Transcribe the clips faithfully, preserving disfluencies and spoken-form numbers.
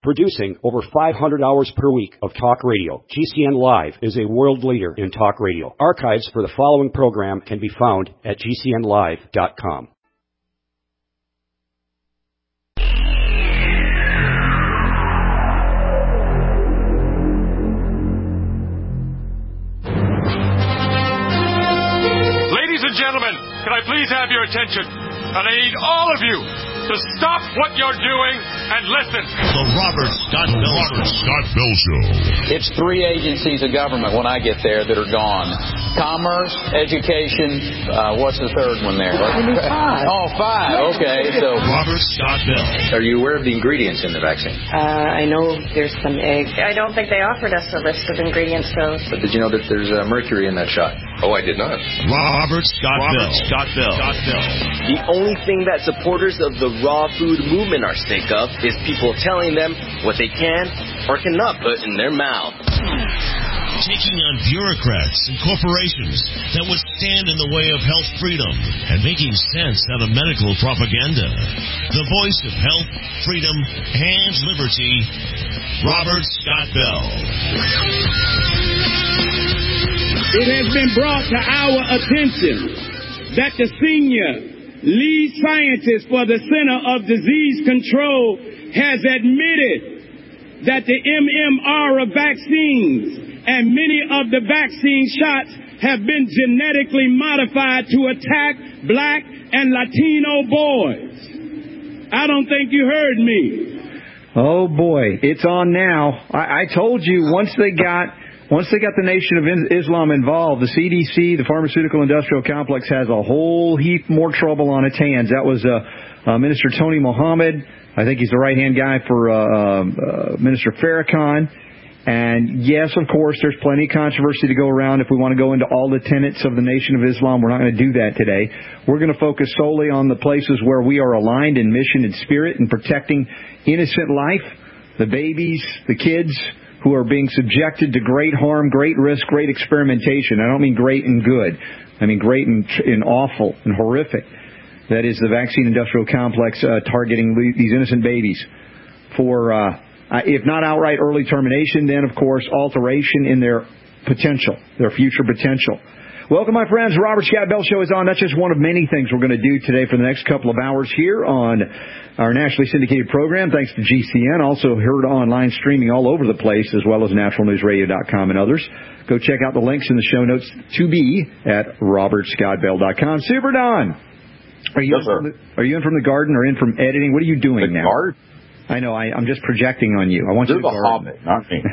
Producing over five hundred hours per week of talk radio, G C N Live is a world leader in talk radio. Archives for the following program can be found at G C N live dot com. Ladies and gentlemen, can I please have your attention? And I need all of you to stop what you're doing and listen. The Robert Scott Bell, Robert Scott Bell Show. It's three agencies of government when I get there that are gone. Commerce, education, uh, what's the third one there? Five. Oh, five. Okay. So Robert Scott Bell. Are you aware of the ingredients in the vaccine? Uh, I know there's some egg. I don't think they offered us a list of ingredients, though. But did you know that there's uh, mercury in that shot? Oh, I did not. Robert Scott Robert Bell. Scott Bell. Scott Bell. The only thing that supporters of the raw food movement are sick of is people telling them what they can or cannot put in their mouth. Taking on bureaucrats and corporations that would stand in the way of health freedom and making sense out of medical propaganda. The voice of health, freedom, and liberty, Robert Scott Bell. It has been brought to our attention that the senior lead scientist for the Center of Disease Control has admitted that the M M R of vaccines and many of the vaccine shots have been genetically modified to attack black and Latino boys. I don't think you heard me. Oh, boy. It's on now. I, I told you once they got... Once they got the Nation of Islam involved, the C D C, the pharmaceutical industrial complex, has a whole heap more trouble on its hands. That was uh, uh, Minister Tony Mohammed. I think he's the right-hand guy for uh, uh, Minister Farrakhan. And, yes, of course, there's plenty of controversy to go around. If we want to go into all the tenets of the Nation of Islam, we're not going to do that today. We're going to focus solely on the places where we are aligned in mission and spirit in protecting innocent life, the babies, the kids, who are being subjected to great harm, great risk, great experimentation. I don't mean great and good. I mean great and, and awful and horrific. That is the vaccine industrial complex uh, targeting these innocent babies for, uh, if not outright early termination, then, of course, alteration in their potential, their future potential. Welcome, my friends. Robert Scott Bell Show is on. That's just one of many things we're going to do today for the next couple of hours here on our nationally syndicated program, thanks to G C N. Also heard online streaming all over the place, as well as natural news radio dot com and others. Go check out the links in the show notes to be at robert scott bell dot com. Super Don, are you, yes, in from the, are you in from the garden or in from editing? What are you doing the now? Garden? I know, I, I'm just projecting on you. I want You're you to the Hobbit, not me.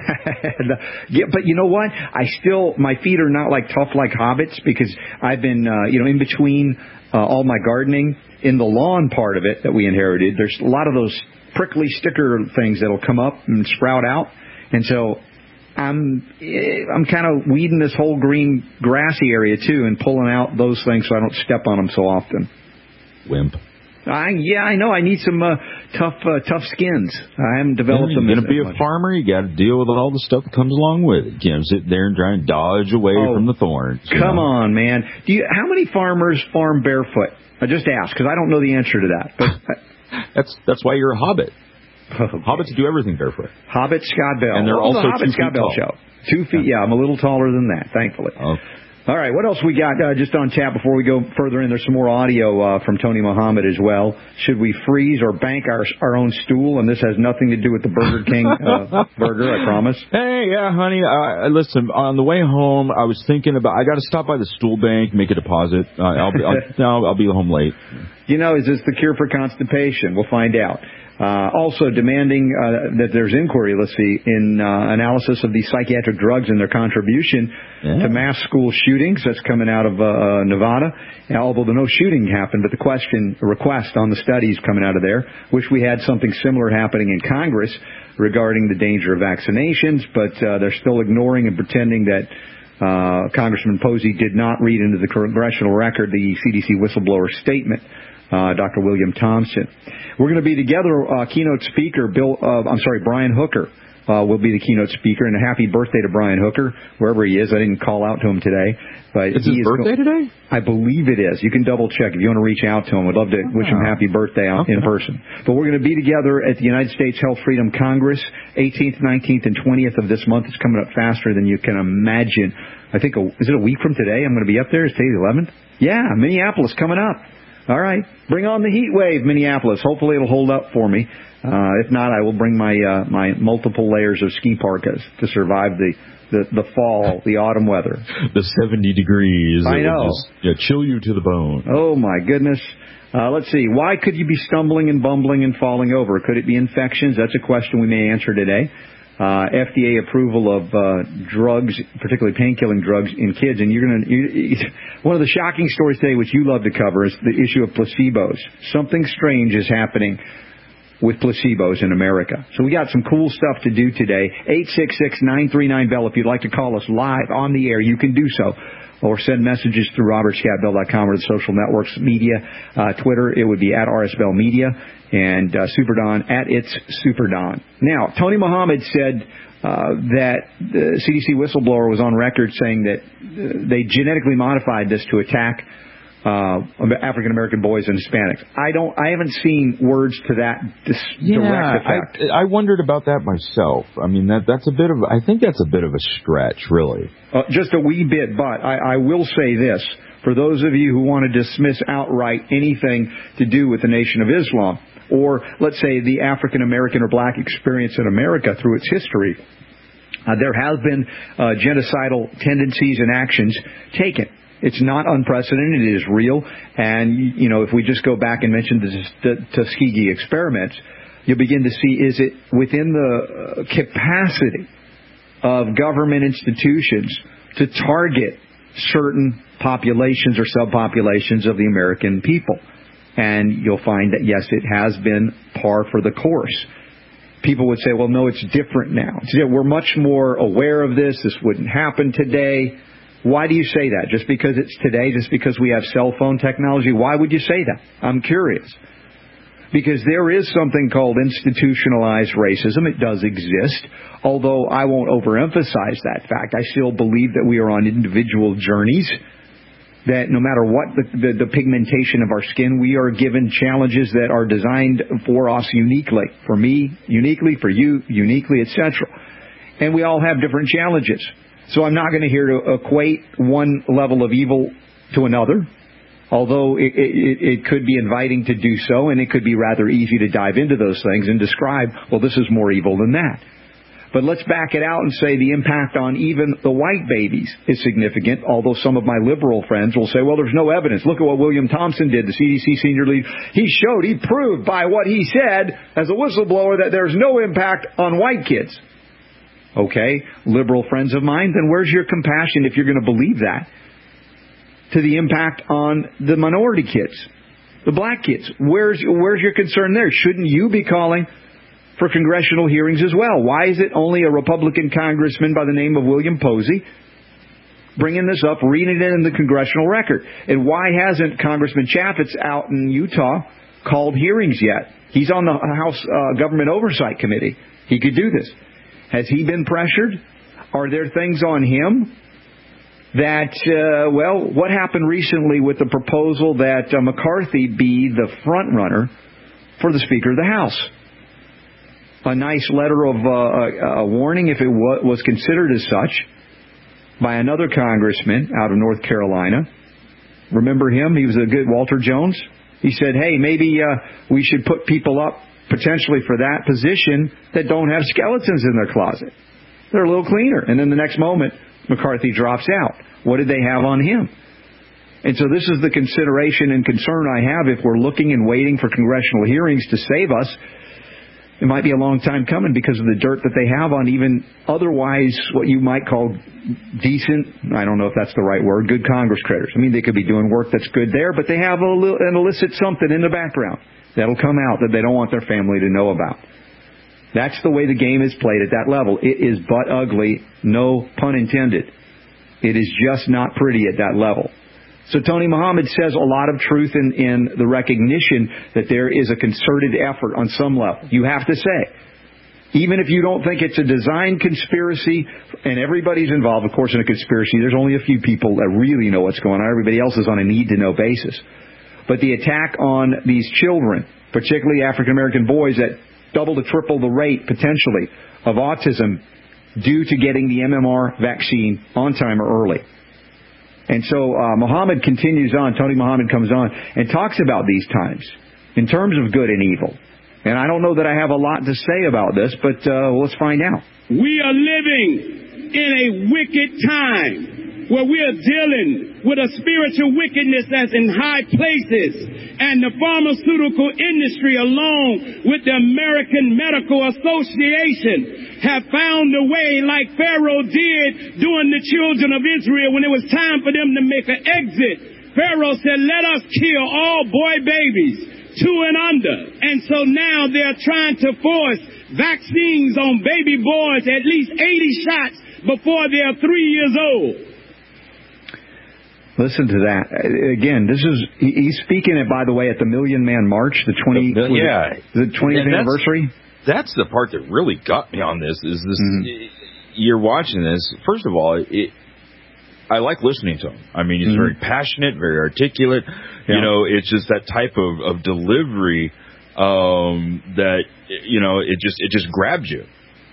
Yeah, but you know what? I still, my feet are not like tough like hobbits because I've been, uh, you know, in between uh, all my gardening in the lawn part of it that we inherited. There's a lot of those prickly sticker things that'll come up and sprout out. And so I'm, I'm kind of weeding this whole green grassy area too and pulling out those things so I don't step on them so often. Wimp. I, yeah, I know. I need some uh, tough, uh, tough skins. I haven't developed yeah, them. You're going to be a much. farmer. You got to deal with all the stuff that comes along with it. You can't sit there and try and dodge away oh, from the thorns. Come know? on, man. Do you? How many farmers farm barefoot? I just asked because I don't know the answer to that. But that's that's why you're a hobbit. Okay. Hobbits do everything barefoot. Hobbit Scott Bell. And they're oh, also the Hobbit two Scott feet Bell tall. show. Two feet. Yeah, I'm a little taller than that. Thankfully. Oh. All right, what else we got uh, just on tap before we go further in? There's some more audio uh, from Tony Mohammed as well. Should we freeze or bank our our own stool? And this has nothing to do with the Burger King uh, burger, I promise. Hey, yeah, honey. Uh, listen, on the way home, I was thinking about, I got to stop by the stool bank, make a deposit. Uh, I'll, be, I'll, no, I'll be home late. You know, is this the cure for constipation? We'll find out. Uh, also demanding uh, that there's inquiry, let's see, in uh, analysis of these psychiatric drugs and their contribution yeah. to mass school shootings. That's coming out of uh, uh, Nevada. And although no shooting happened, but the question, the request on the studies coming out of there. Wish we had something similar happening in Congress regarding the danger of vaccinations, but uh, they're still ignoring and pretending that uh, Congressman Posey did not read into the congressional record the C D C whistleblower statement. Uh, Doctor William Thompson. We're going to be together. Uh, keynote speaker Bill. Uh, I'm sorry, Brian Hooker Uh, will be the keynote speaker, and a happy birthday to Brian Hooker, wherever he is. I didn't call out to him today. But it's he his is birthday go- today? I believe it is. You can double check if you want to reach out to him. We'd love to oh. wish him happy birthday out okay. in person. But we're going to be together at the United States Health Freedom Congress, eighteenth, nineteenth, and twentieth of this month. It's coming up faster than you can imagine. I think, a, is it a week from today? I'm going to be up there. It's today the eleventh? Yeah, Minneapolis coming up. All right. Bring on the heat wave, Minneapolis. Hopefully it'll hold up for me. Uh, if not, I will bring my uh, my multiple layers of ski parkas to survive the, the, the fall, the autumn weather. The seventy degrees. I know. Just, yeah, chill you to the bone. Oh, my goodness. Uh, let's see. Why could you be stumbling and bumbling and falling over? Could it be infections? That's a question we may answer today. Uh, F D A approval of uh, drugs, particularly pain-killing drugs in kids. And you're going to, you, one of the shocking stories today, which you love to cover, is the issue of placebos. Something strange is happening with placebos in America. So we got some cool stuff to do today. eight six six, nine three nine, B E L L. If you'd like to call us live on the air, you can do so. Or send messages through roberts cat bell dot com or the social networks media. Uh, Twitter, it would be at R S Bell Media. And uh, SuperDon at It's SuperDon. Now, Tony Muhammad said uh, that the C D C whistleblower was on record saying that uh, they genetically modified this to attack Uh, African American boys and Hispanics. I don't. I haven't seen words to that dis- yeah, direct effect. I, I wondered about that myself. I mean, that that's a bit of. I think that's a bit of a stretch, really. Uh, just a wee bit, but I, I will say this: for those of you who want to dismiss outright anything to do with the Nation of Islam, or let's say the African American or black experience in America through its history, uh, there have been uh, genocidal tendencies and actions taken. It's not unprecedented. It is real. And, you know, if we just go back and mention the Tuskegee experiments, you'll begin to see, is it within the capacity of government institutions to target certain populations or subpopulations of the American people? And you'll find that, yes, it has been par for the course. People would say, well, no, it's different now. We're much more aware of this. This wouldn't happen today. Why do you say that? Just because it's today? Just because we have cell phone technology? Why would you say that? I'm curious. Because there is something called institutionalized racism. It does exist. Although I won't overemphasize that fact. I still believe that we are on individual journeys. That no matter what the, the, the pigmentation of our skin, we are given challenges that are designed for us uniquely. For me, uniquely. For you, uniquely, et cetera. And we all have different challenges. So I'm not going to here to equate one level of evil to another, although it, it, it could be inviting to do so, and it could be rather easy to dive into those things and describe, well, this is more evil than that. But let's back it out and say the impact on even the white babies is significant, although some of my liberal friends will say, well, there's no evidence. Look at what William Thompson did, the C D C senior lead. He showed, he proved by what he said as a whistleblower that there's no impact on white kids. Okay, liberal friends of mine, then where's your compassion if you're going to believe that? To the impact on the minority kids, the black kids. Where's where's your concern there? Shouldn't you be calling for congressional hearings as well? Why is it only a Republican congressman by the name of William Posey bringing this up, reading it in the congressional record? And why hasn't Congressman Chaffetz out in Utah called hearings yet? He's on the House uh, Government Oversight Committee. He could do this. Has he been pressured? Are there things on him that, uh, well, what happened recently with the proposal that uh, McCarthy be the front runner for the Speaker of the House? A nice letter of uh, a warning, if it was considered as such, by another congressman out of North Carolina. Remember him? He was a good Walter Jones. He said, hey, maybe uh, we should put people up potentially for that position that don't have skeletons in their closet. They're a little cleaner. And then the next moment, McCarthy drops out. What did they have on him? And so this is the consideration and concern I have if we're looking and waiting for congressional hearings to save us. It might be a long time coming because of the dirt that they have on even otherwise what you might call decent, I don't know if that's the right word, good Congress critters. I mean, they could be doing work that's good there, but they have a little, an illicit something in the background that'll come out that they don't want their family to know about. That's the way the game is played at that level. It is butt ugly, no pun intended. It is just not pretty at that level. So Tony Muhammad says a lot of truth in, in the recognition that there is a concerted effort on some level. You have to say. Even if you don't think it's a design conspiracy, and everybody's involved, of course, in a conspiracy, there's only a few people that really know what's going on. Everybody else is on a need-to-know basis. But the attack on these children, particularly African-American boys, at double to triple the rate, potentially, of autism due to getting the M M R vaccine on time or early. And so uh, Muhammad continues on, Tony Muhammad comes on, and talks about these times in terms of good and evil. And I don't know that I have a lot to say about this, but uh, let's find out. We are living in a wicked time where we are dealing with a spiritual wickedness that's in high places. And the pharmaceutical industry, along with the American Medical Association, have found a way, like Pharaoh did during the children of Israel when it was time for them to make an exit. Pharaoh said, let us kill all boy babies, two and under. And so now they're trying to force vaccines on baby boys, at least eighty shots before they're three years old. Listen to that. Again, this is, he's speaking it, by the way, at the Million Man March, the twentieth, the, yeah. the twentieth that's, anniversary. That's the part that really got me on this, is this, mm-hmm. You're watching this, first of all, it, I like listening to him. I mean, he's mm-hmm. very passionate, very articulate. Yeah. You know, it's just that type of, of delivery um, that, you know, it just it just grabs you.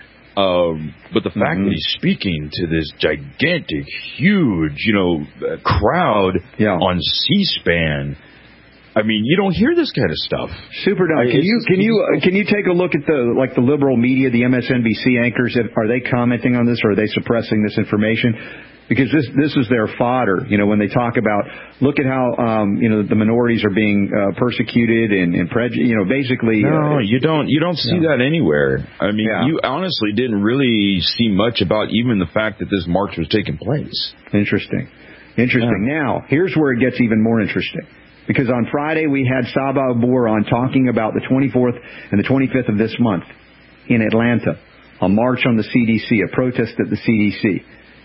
Um, but the fact mm-hmm. that he's speaking to this gigantic, huge, you know, crowd yeah. on C-SPAN, I mean, you don't hear this kind of stuff. Super dumb. Can you can you uh, can you take a look at the like the liberal media, the M S N B C anchors? Are they commenting on this, or are they suppressing this information? Because this this is their fodder, you know, when they talk about, look at how, um, you know, the minorities are being uh, persecuted and, and prejudice, you know, basically. No, uh, you don't you don't see no. that anywhere. I mean, yeah. you honestly didn't really see much about even the fact that this march was taking place. Interesting. Interesting. Yeah. Now, here's where it gets even more interesting. Because on Friday we had Saba Abur on talking about the twenty-fourth and the twenty-fifth of this month in Atlanta, a march on the C D C, a protest at the C D C.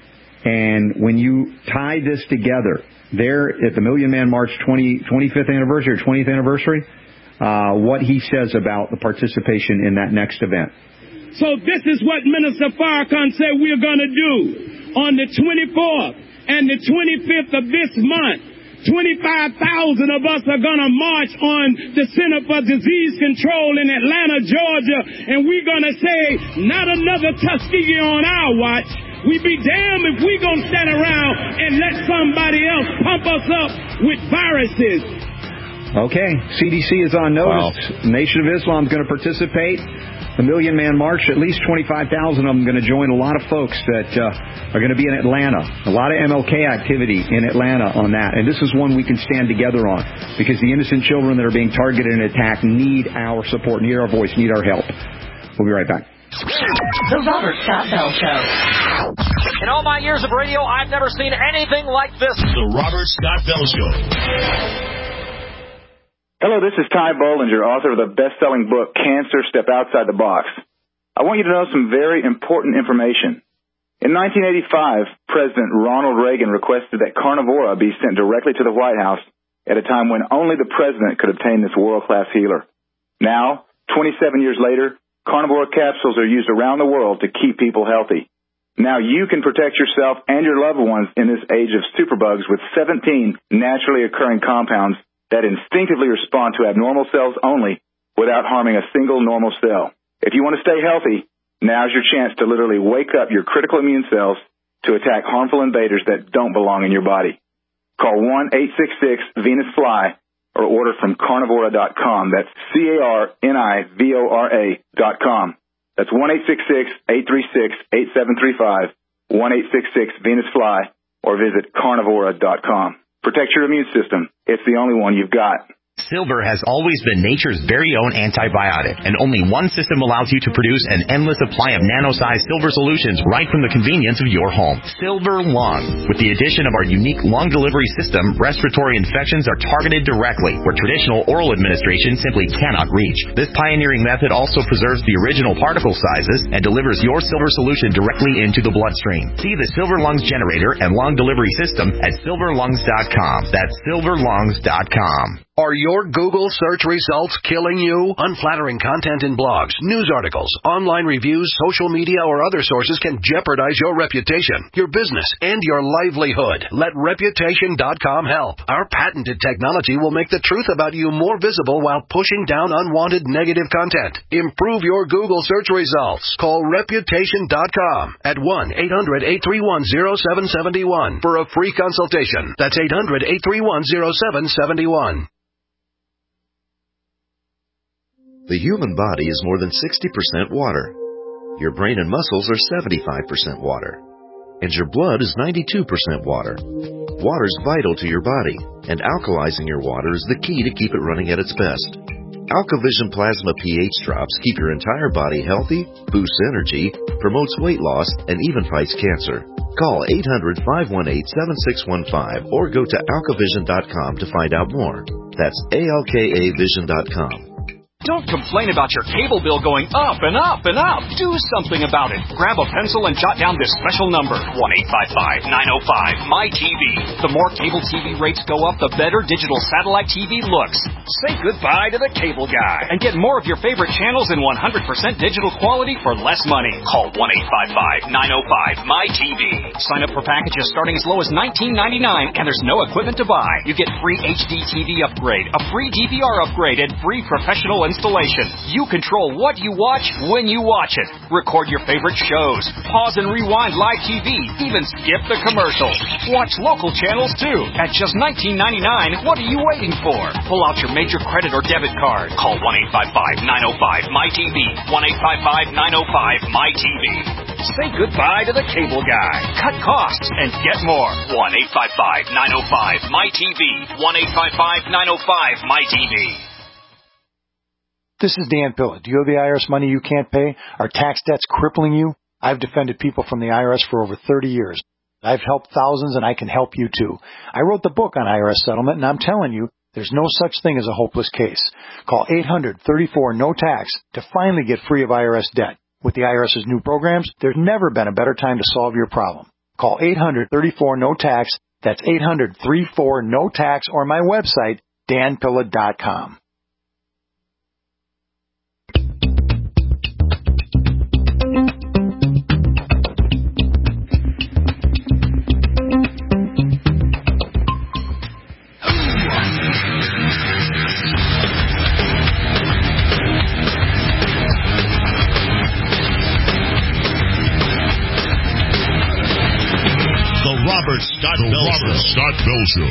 And when you tie this together, there at the Million Man March twenty, twenty-fifth anniversary or twentieth anniversary, uh, what he says about the participation in that next event. So this is what Minister Farrakhan said we're going to do on the twenty-fourth and the twenty-fifth of this month. twenty-five thousand of us are going to march on the Center for Disease Control in Atlanta, Georgia, and we're going to say, not another Tuskegee on our watch. We'd be damned if we're going to stand around and let somebody else pump us up with viruses. Okay, C D C is on notice. Wow. Nation of Islam is going to participate. The Million Man March, at least twenty-five thousand of them going to join. A lot of folks that uh, are going to be in Atlanta. A lot of M L K activity in Atlanta on that. And this is one we can stand together on, because the innocent children that are being targeted and attacked need our support, need our voice, need our help. We'll be right back. The Robert Scott Bell Show. In all my years of radio, I've never seen anything like this. The Robert Scott Bell Show. Hello, this is Ty Bollinger, author of the best-selling book, Cancer, Step Outside the Box. I want you to know some very important information. In nineteen eighty-five, President Ronald Reagan requested that Carnivora be sent directly to the White House at a time when only the president could obtain this world-class healer. Now, twenty-seven years later, Carnivora capsules are used around the world to keep people healthy. Now you can protect yourself and your loved ones in this age of superbugs with seventeen naturally occurring compounds that instinctively respond to abnormal cells only without harming a single normal cell. If you want to stay healthy, now's your chance to literally wake up your critical immune cells to attack harmful invaders that don't belong in your body. Call one eight six six Venus Fly or order from carnivora dot com. That's C A R N I V O R A dot com. That's one eight six six, eight three six, eight seven three five, one eight six six Venus Fly, or visit carnivora dot com. Protect your immune system. It's the only one you've got. Silver has always been nature's very own antibiotic, and only one system allows you to produce an endless supply of nano-sized silver solutions right from the convenience of your home. Silver Lung. With the addition of our unique lung delivery system, respiratory infections are targeted directly, where traditional oral administration simply cannot reach. This pioneering method also preserves the original particle sizes and delivers your silver solution directly into the bloodstream. See the Silver Lungs generator and lung delivery system at silver lungs dot com. That's silver lungs dot com. Are your Google search results killing you? Unflattering content in blogs, news articles, online reviews, social media, or other sources can jeopardize your reputation, your business, and your livelihood. Let Reputation dot com help. Our patented technology will make the truth about you more visible while pushing down unwanted negative content. Improve your Google search results. Call Reputation dot com at one eight hundred eight three one zero seven seven one for a free consultation. That's eight hundred eight three one zero seven seven one. The human body is more than sixty percent water. Your brain and muscles are seventy-five percent water. And your blood is ninety-two percent water. Water is vital to your body, and alkalizing your water is the key to keep it running at its best. AlkaVision Plasma pH drops keep your entire body healthy, boosts energy, promotes weight loss, and even fights cancer. Call eight hundred, five one eight, seven six one five or go to alkavision dot com to find out more. That's A L K A vision dot com. Don't complain about your cable bill going up and up and up. Do something about it. Grab a pencil and jot down this special number, one eight five five, nine oh five, M Y T V. The more cable T V rates go up, the better digital satellite T V looks. Say goodbye to the cable guy and get more of your favorite channels in one hundred percent digital quality for less money. Call one eight five five, nine oh five, M Y T V. Sign up for packages starting as low as nineteen ninety-nine, and there's no equipment to buy. You get free H D T V upgrade, a free D V R upgrade, and free professional installation. You control what you watch when you watch it. Record your favorite shows. Pause and rewind live T V. Even skip the commercials. Watch local channels too. At just nineteen ninety-nine, what are you waiting for? Pull out your major credit or debit card. Call one eight five five, nine oh five, M Y T V. one eight five five, nine oh five, M Y T V. Say goodbye to the cable guy. Cut costs and get more. one eight five five, nine oh five, M Y T V. one eight five five, nine oh five, M Y T V. This is Dan Pilla. Do you owe the I R S money you can't pay? Are tax debts crippling you? I've defended people from the I R S for over thirty years. I've helped thousands, and I can help you too. I wrote the book on I R S settlement, and I'm telling you, there's no such thing as a hopeless case. Call eight hundred, thirty-four, no tax to finally get free of I R S debt. With the IRS's new programs, there's never been a better time to solve your problem. Call eight hundred, thirty-four, no tax. That's eight hundred, thirty-four, no tax, or my website, dan pilla dot com. Robert Scott Bell Robert Scott Bell Show.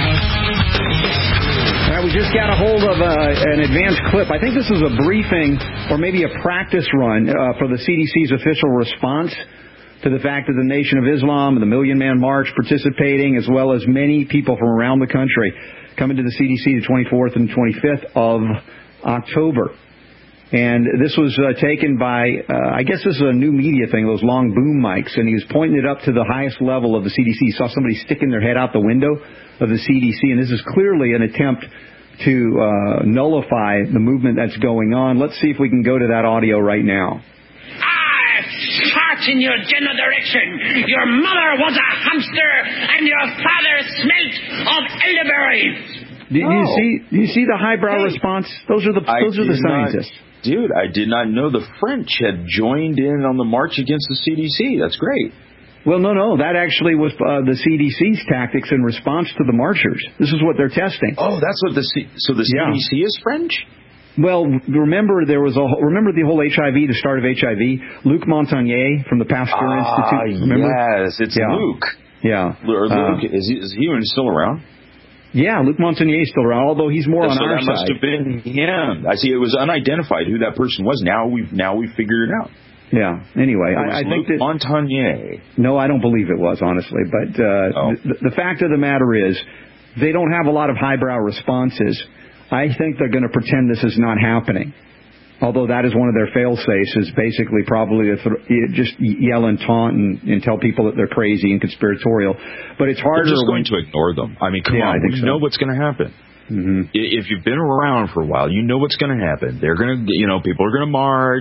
All right, we just got a hold of uh, an advanced clip. I think this is a briefing or maybe a practice run uh, for the C D C's official response to the fact that the Nation of Islam and the Million Man March participating, as well as many people from around the country coming to the C D C the twenty-fourth and twenty-fifth of October. And this was uh, taken by, uh, I guess this is a new media thing, those long boom mics, and he was pointing it up to the highest level of the C D C. He saw somebody sticking their head out the window of the C D C, and this is clearly an attempt to uh, nullify the movement that's going on. Let's see if we can go to that audio right now. I fart in your general direction. Your mother was a hamster, and your father smelt of elderberries. Do, do you see? Do you see the highbrow hey. response? Those are the those are the scientists. Not, dude, I did not know the French had joined in on the march against the C D C. That's great. Well, no, no, that actually was uh, the C D C's tactics in response to the marchers. This is what they're testing. Oh, that's what the C- so the yeah. C D C is French. Well, remember there was a remember the whole H I V, the start of H I V. Luc Montagnier from the Pasteur ah, Institute. Remember? Yes, it's yeah. Luc. Yeah, or Luc, uh, is he is he even still around? Yeah, Luc Montagnier is still around, although he's more so on our that side. Must have been him. I see. It was unidentified who that person was. Now we've now we've figured it out. Yeah. Anyway, it was I, I Luc think that Montagnier. No, I don't believe it was, honestly. But uh, oh. the, the fact of the matter is, they don't have a lot of highbrow responses. I think they're going to pretend this is not happening. Although that is one of their fail-safes, is basically probably to th- just yell and taunt and, and tell people that they're crazy and conspiratorial. But it's harder. They're just when, going to ignore them. I mean, come yeah, on, we so. know what's going to happen. Mm-hmm. If you've been around for a while, you know what's going to happen. They're going to, you know, people are going to march,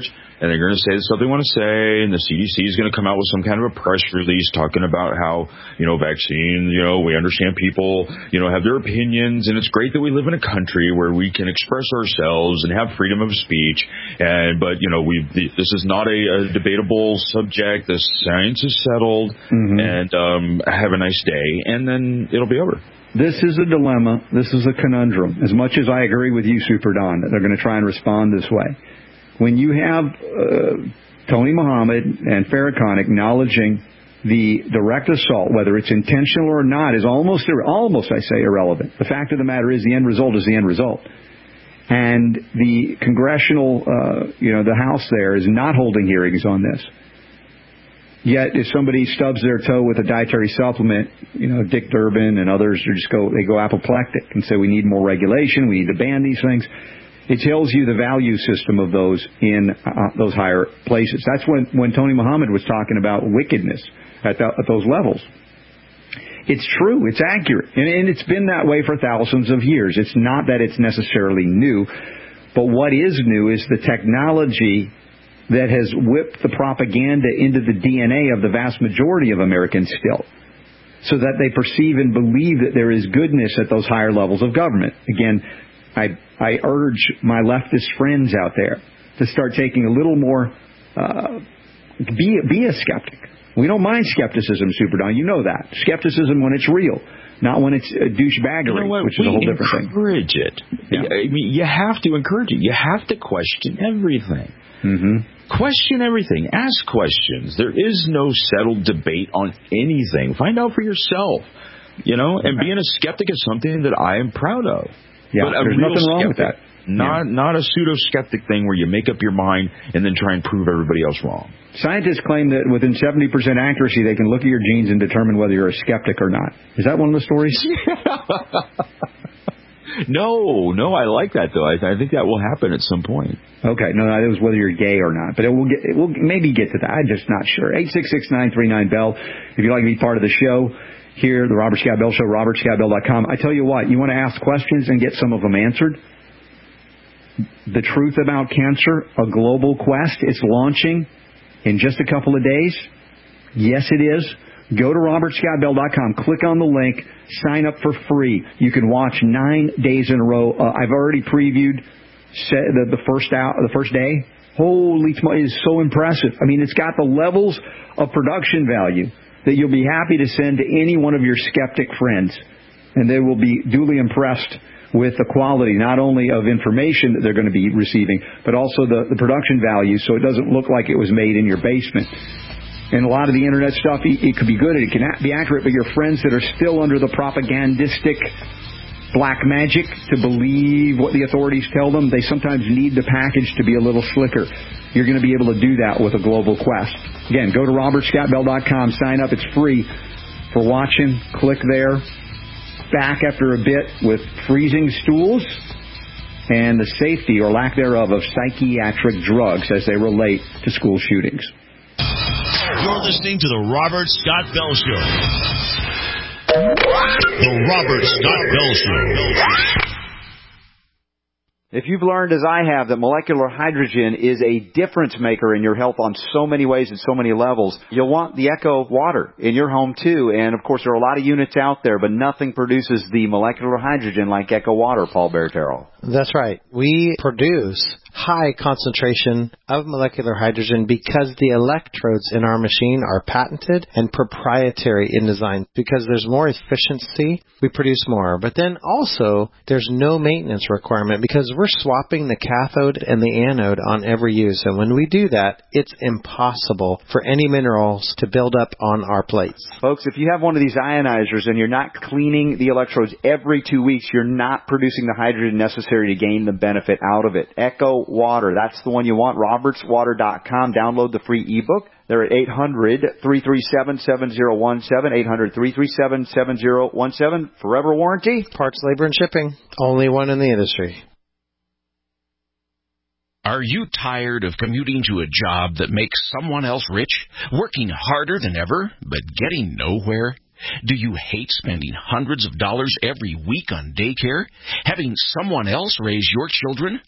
and they're going to say the stuff they want to say, and the C D C is going to come out with some kind of a press release talking about how, you know, vaccines, you know, we understand people, you know, have their opinions, and it's great that we live in a country where we can express ourselves and have freedom of speech, and but, you know, we this is not a, a debatable subject. The science is settled, mm-hmm. and um, have a nice day, and then it'll be over. This is a dilemma. This is a conundrum. As much as I agree with you, Super Don, that they're going to try and respond this way. When you have uh, Tony Muhammad and Farrakhan acknowledging the direct assault, whether it's intentional or not, is almost, almost, I say, irrelevant. The fact of the matter is the end result is the end result. And the congressional, uh, you know, the House there is not holding hearings on this. Yet, if somebody stubs their toe with a dietary supplement, you know, Dick Durbin and others just go, they go apoplectic and say we need more regulation, we need to ban these things. It tells you the value system of those in uh, those higher places. That's when, when Tony Muhammad was talking about wickedness at, the, at those levels. It's true. It's accurate. And, and it's been that way for thousands of years. It's not that it's necessarily new. But what is new is the technology that has whipped the propaganda into the D N A of the vast majority of Americans still, so that they perceive and believe that there is goodness at those higher levels of government. Again, I, I urge my leftist friends out there to start taking a little more, uh, be, be a skeptic. We don't mind skepticism, Super Don. You know that. Skepticism when it's real, not when it's uh, douchebaggery, you know which is we a whole different thing. Encourage it. Yeah. I mean, you have to encourage it. You have to question everything. Mm-hmm. Question everything. Ask questions. There is no settled debate on anything. Find out for yourself. You know, and being a skeptic is something that I am proud of. Yeah, but there's nothing wrong with that. Not yeah. not a pseudo-skeptic thing where you make up your mind and then try and prove everybody else wrong. Scientists claim that within seventy percent accuracy, they can look at your genes and determine whether you're a skeptic or not. Is that one of the stories? No, no, I like that, though. I, I think that will happen at some point. Okay, no, no, it was whether you're gay or not. But it will get, it will maybe get to that. I'm just not sure. eight six six, nine three nine, B E L L. If you'd like to be part of the show here, the Robert Scott Bell Show, robert scott bell dot com. I tell you what, you want to ask questions and get some of them answered? The Truth About Cancer, a global quest. It's launching in just a couple of days. Yes, it is. Go to robert scott bell dot com. Click on the link. Sign up for free. You can watch nine days in a row. Uh, I've already previewed the, the first out, the first day. Holy, it is so impressive. I mean, it's got the levels of production value that you'll be happy to send to any one of your skeptic friends, and they will be duly impressed with the quality, not only of information that they're going to be receiving, but also the, the production value, so it doesn't look like it was made in your basement. And a lot of the Internet stuff, it could be good, it can be accurate, but your friends that are still under the propagandistic black magic to believe what the authorities tell them, they sometimes need the package to be a little slicker. You're going to be able to do that with a global quest. Again, go to robert scott bell dot com, sign up, it's free for watching. Click there. Back after a bit with freezing stools and the safety or lack thereof of psychiatric drugs as they relate to school shootings. You're listening to the Robert Scott Bell Show. The Robert Scott Bell Show. If you've learned, as I have, that molecular hydrogen is a difference maker in your health on so many ways and so many levels, you'll want the Echo water in your home too. And of course, there are a lot of units out there, but nothing produces the molecular hydrogen like Echo water, Paul Bertero. That's right. We produce high concentration of molecular hydrogen because the electrodes in our machine are patented and proprietary in design. Because there's more efficiency, we produce more. But then also, there's no maintenance requirement because we're swapping the cathode and the anode on every use. And when we do that, it's impossible for any minerals to build up on our plates. Folks, if you have one of these ionizers and you're not cleaning the electrodes every two weeks, you're not producing the hydrogen necessary to gain the benefit out of it. Echo Water, that's the one you want. roberts water dot com. Download the free ebook. They're at eight hundred, three three seven, seven zero one seven, eight hundred, three three seven, seven zero one seven. Forever warranty. Parts, labor, and shipping. Only one in the industry. Are you tired of commuting to a job that makes someone else rich, working harder than ever, but getting nowhere? Do you hate spending hundreds of dollars every week on daycare, having someone else raise your children?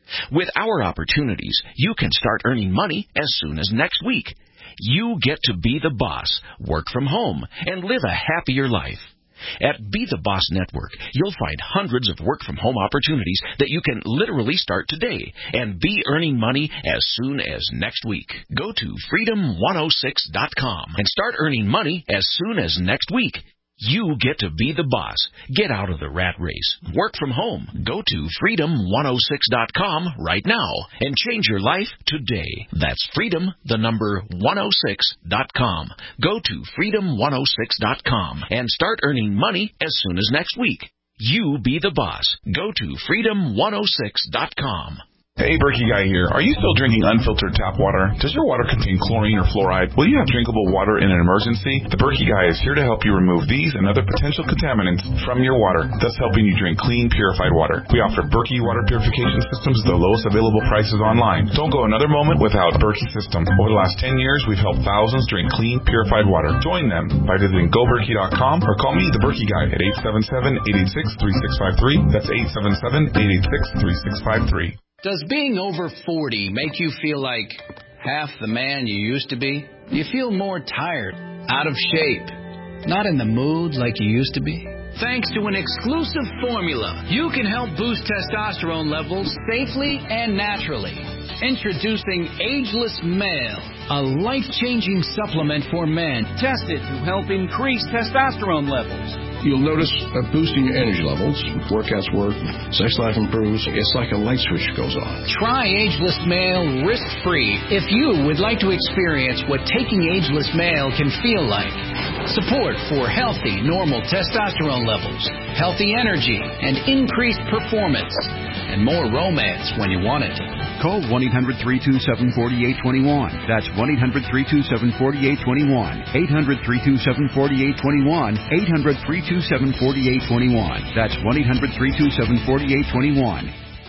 With our opportunities, you can start earning money as soon as next week. You get to be the boss, work from home, and live a happier life. At Be the Boss Network, you'll find hundreds of work-from-home opportunities that you can literally start today and be earning money as soon as next week. Go to freedom one oh six dot com and start earning money as soon as next week. You get to be the boss. Get out of the rat race. Work from home. Go to freedom one oh six dot com right now and change your life today. That's freedom, the number one oh six dot com. Go to freedom one oh six dot com and start earning money as soon as next week. You be the boss. Go to freedom one oh six dot com. Hey, Berkey Guy here. Are you still drinking unfiltered tap water? Does your water contain chlorine or fluoride? Will you have drinkable water in an emergency? The Berkey Guy is here to help you remove these and other potential contaminants from your water, thus helping you drink clean, purified water. We offer Berkey water purification systems at the lowest available prices online. Don't go another moment without Berkey system. Over the last ten years, we've helped thousands drink clean, purified water. Join them by visiting go berkey dot com or call me, the Berkey Guy, at eight seven seven, eight eight six, three six five three. That's eight seven seven, eight eight six, three six five three. Does being over forty make you feel like half the man you used to be? Do you feel more tired, out of shape, not in the mood like you used to be? Thanks to an exclusive formula, you can help boost testosterone levels safely and naturally. Introducing Ageless Male, a life-changing supplement for men tested to help increase testosterone levels. You'll notice a boost in your energy levels. Workouts work, sex life improves. It's like a light switch goes on. Try Ageless Male risk-free if you would like to experience what taking Ageless Male can feel like. Support for healthy, normal testosterone levels, healthy energy, and increased performance, and more romance when you want it. Call one eight hundred, three two seven, four eight two one. That's one eight hundred, three two seven, four eight two one. eight hundred, three two seven, four eight two one. eight hundred, three two seven, four eight two one. That's one eight hundred, three two seven, four eight two one.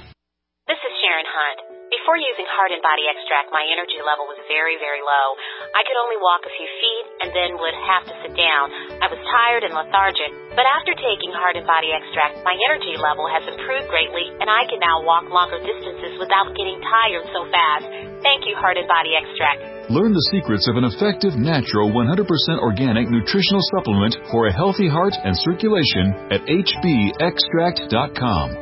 This is Sharon Hunt. Before using Heart and Body Extract, my energy level was very, very low. I could only walk a few feet and then would have to sit down. I was tired and lethargic. But after taking Heart and Body Extract, my energy level has improved greatly, and I can now walk longer distances without getting tired so fast. Thank you, Heart and Body Extract. Learn the secrets of an effective, natural, one hundred percent organic nutritional supplement for a healthy heart and circulation at h b extract dot com.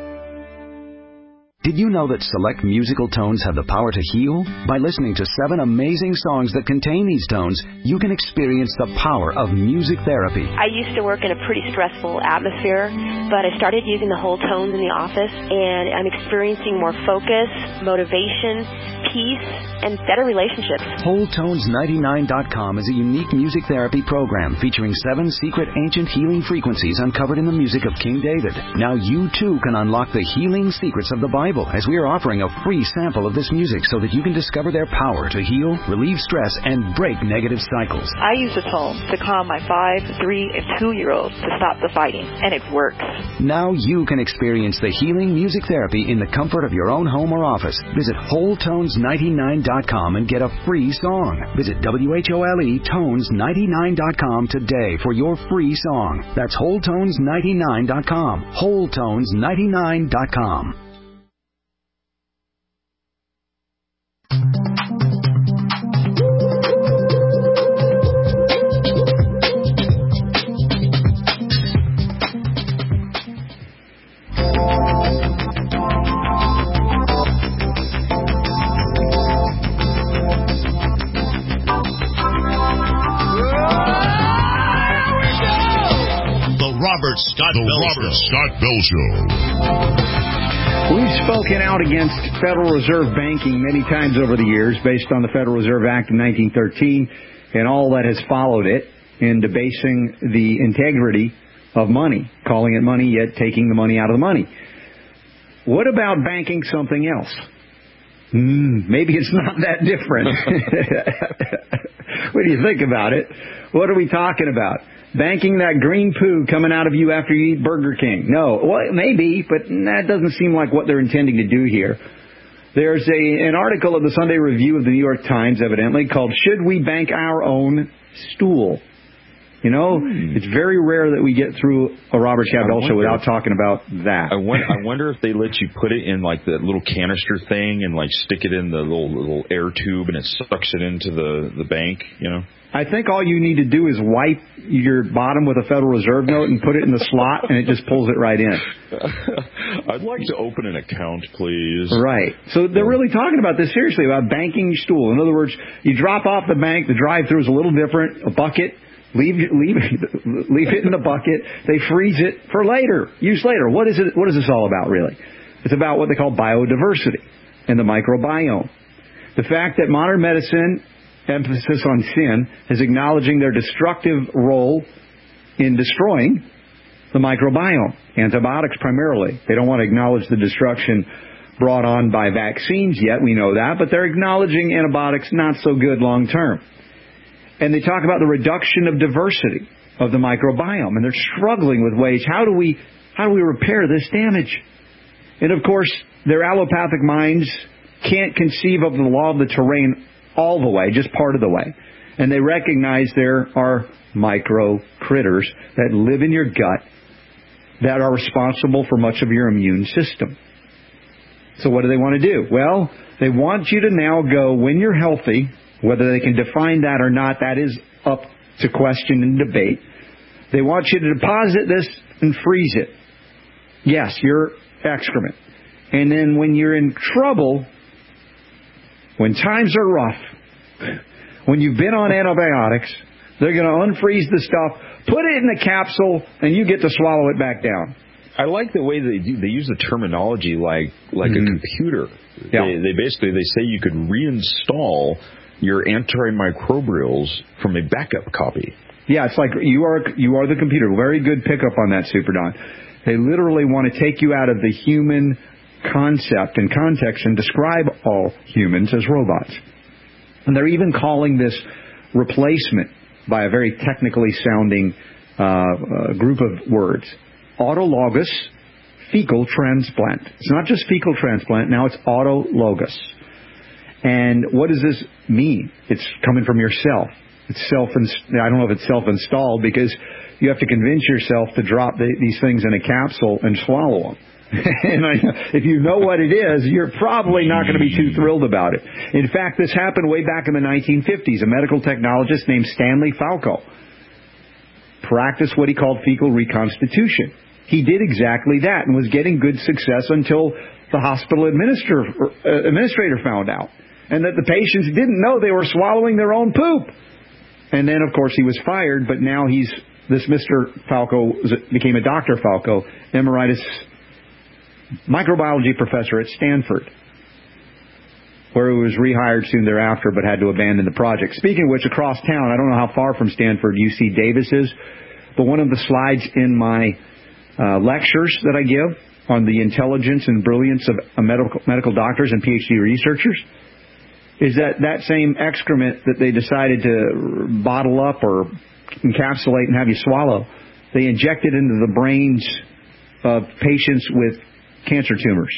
Did you know that select musical tones have the power to heal? By listening to seven amazing songs that contain these tones, you can experience the power of music therapy. I used to work in a pretty stressful atmosphere, but I started using the whole tones in the office, and I'm experiencing more focus, motivation, peace, and better relationships. whole tones ninety-nine dot com is a unique music therapy program featuring seven secret ancient healing frequencies uncovered in the music of King David. Now you too can unlock the healing secrets of the Bible, as we are offering a free sample of this music so that you can discover their power to heal, relieve stress, and break negative cycles. I use the tone to calm my five, three, and two-year-olds to stop the fighting, and it works. Now you can experience the healing music therapy in the comfort of your own home or office. Visit whole tones ninety-nine dot com and get a free song. Visit W H O L E tones ninety-nine dot com today for your free song. That's whole tones ninety-nine dot com. whole tones ninety-nine dot com. Robert Scott the Bell Robert Show. Scott Bell Show. We've spoken out against Federal Reserve banking many times over the years based on the Federal Reserve Act of nineteen thirteen and all that has followed it in debasing the integrity of money, calling it money yet taking the money out of the money. What about banking something else? Mm, maybe it's not that different. What do you think about it? What are we talking about? Banking that green poo coming out of you after you eat Burger King. No, well, maybe, but that doesn't seem like what they're intending to do here. There's a an article of the Sunday Review of the New York Times, evidently, called Should We Bank Our Own Stool? You know, mm. it's very rare that we get through a Robert Scott Bell show without talking about that. I wonder, I wonder if they let you put it in like the little canister thing and like stick it in the little little air tube and it sucks it into the, the bank, you know? I think all you need to do is wipe your bottom with a Federal Reserve note and put it in the slot, and it just pulls it right in. I'd like to open an account, please. Right. So they're really talking about this seriously, about banking your stool. In other words, you drop off the bank, the drive-thru is a little different, a bucket, leave leave leave it in the bucket, they freeze it for later, use later. What is it? What is this all about, really? It's about what they call biodiversity and the microbiome. The fact that modern medicine, emphasis on sin, is acknowledging their destructive role in destroying the microbiome. Antibiotics primarily. They don't want to acknowledge the destruction brought on by vaccines yet. We know that. But they're acknowledging antibiotics not so good long term. And they talk about the reduction of diversity of the microbiome. And they're struggling with ways, how do we, how do we repair this damage? And of course, their allopathic minds can't conceive of the law of the terrain all the way, just part of the way. And they recognize there are micro critters that live in your gut that are responsible for much of your immune system. So what do they want to do? Well, they want you to now go, when you're healthy, whether they can define that or not, that is up to question and debate. They want you to deposit this and freeze it. Yes, your excrement. And then when you're in trouble, when times are rough, when you've been on antibiotics, they're going to unfreeze the stuff, put it in a capsule, and you get to swallow it back down. I like the way they do, they use the terminology like like mm-hmm. a computer. Yeah. They, they basically they say you could reinstall your antimicrobials from a backup copy. Yeah, it's like you are you are the computer. Very good pickup on that, Super Don. They literally want to take you out of the human concept and context and describe all humans as robots. And they're even calling this replacement by a very technically sounding uh, uh, group of words. Autologous fecal transplant. It's not just fecal transplant. Now it's autologous. And what does this mean? It's coming from yourself. It's self. I don't know if it's self-installed because you have to convince yourself to drop the, these things in a capsule and swallow them. And I, if you know what it is, you're probably not going to be too thrilled about it. In fact, this happened way back in the nineteen fifties. A medical technologist named Stanley Falco practiced what he called fecal reconstitution. He did exactly that and was getting good success until the hospital administrator, uh, administrator found out. And that the patients didn't know they were swallowing their own poop. And then, of course, he was fired, but now he's, this Mister Falco became a Doctor Falco, emeritus microbiology professor at Stanford, where he was rehired soon thereafter but had to abandon the project. Speaking of which, across town, I don't know how far from Stanford U C Davis is, but one of the slides in my uh, lectures that I give on the intelligence and brilliance of uh, medical, medical doctors and PhD researchers is that that same excrement that they decided to bottle up or encapsulate and have you swallow, they injected into the brains of patients with cancer tumors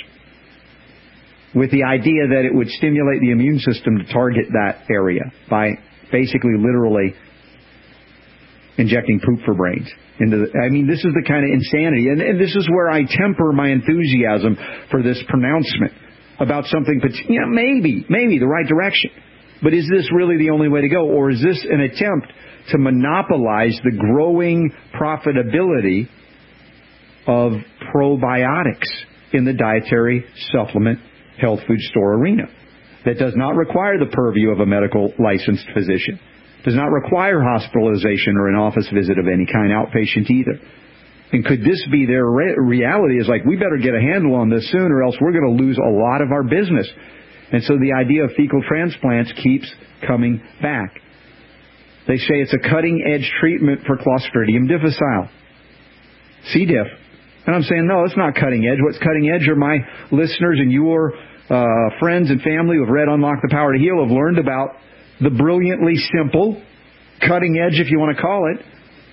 with the idea that it would stimulate the immune system to target that area by basically literally injecting poop for brains. Into the, I mean, this is the kind of insanity. And, and this is where I temper my enthusiasm for this pronouncement about something, you know, maybe, maybe the right direction. But is this really the only way to go? Or is this an attempt to monopolize the growing profitability of probiotics in the dietary supplement health food store arena that does not require the purview of a medical licensed physician, does not require hospitalization or an office visit of any kind, outpatient either? And could this be their re- reality is like, we better get a handle on this soon or else we're going to lose a lot of our business. And so the idea of fecal transplants keeps coming back. They say it's a cutting-edge treatment for Clostridium difficile, C. diff. And I'm saying, no, it's not cutting edge. What's cutting edge are my listeners and your uh, friends and family who have read Unlock the Power to Heal, have learned about the brilliantly simple, cutting edge, if you want to call it,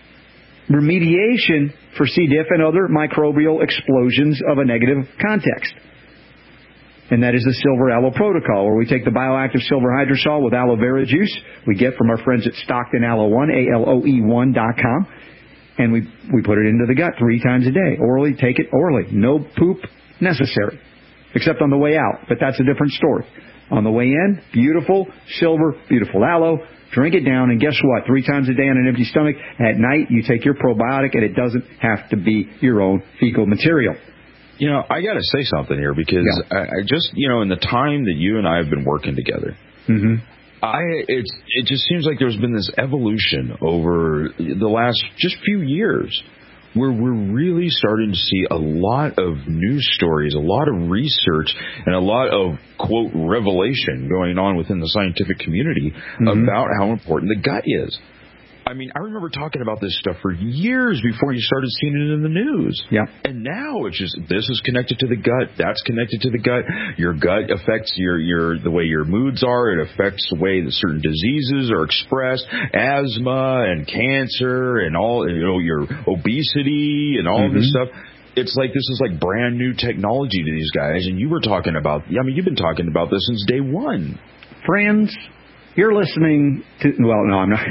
remediation for C. diff and other microbial explosions of a negative context. and that is the Silver Aloe Protocol, where we take the bioactive silver hydrosol with aloe vera juice we get from our friends at Stockton Aloe One, A L O E one dot com, and we we put it into the gut three times a day. Orally, take it orally. No poop necessary, except on the way out, but that's a different story. On the way in, beautiful silver, beautiful aloe. Drink it down, and guess what? Three times a day on an empty stomach. At night, you take your probiotic, and it doesn't have to be your own fecal material. You know, I got to say something here, because yeah. I, I just, you know, in the time that you and I have been working together, mm-hmm. I it's it just seems like there's been this evolution over the last just few years, where we're really starting to see a lot of news stories, a lot of research, and a lot of, quote, revelation going on within the scientific community mm-hmm. about how important the gut is. I mean, I remember talking about this stuff for years before you started seeing it in the news. Yeah. And now it's just, this is connected to the gut, that's connected to the gut. Your gut affects your, your the way your moods are. It affects the way that certain diseases are expressed, asthma and cancer and all, you know, your obesity and all mm-hmm. of this stuff. It's like this is like brand new technology to these guys. And you were talking about, I mean, you've been talking about this since day one. Friends, you're listening to, well, no, I'm not.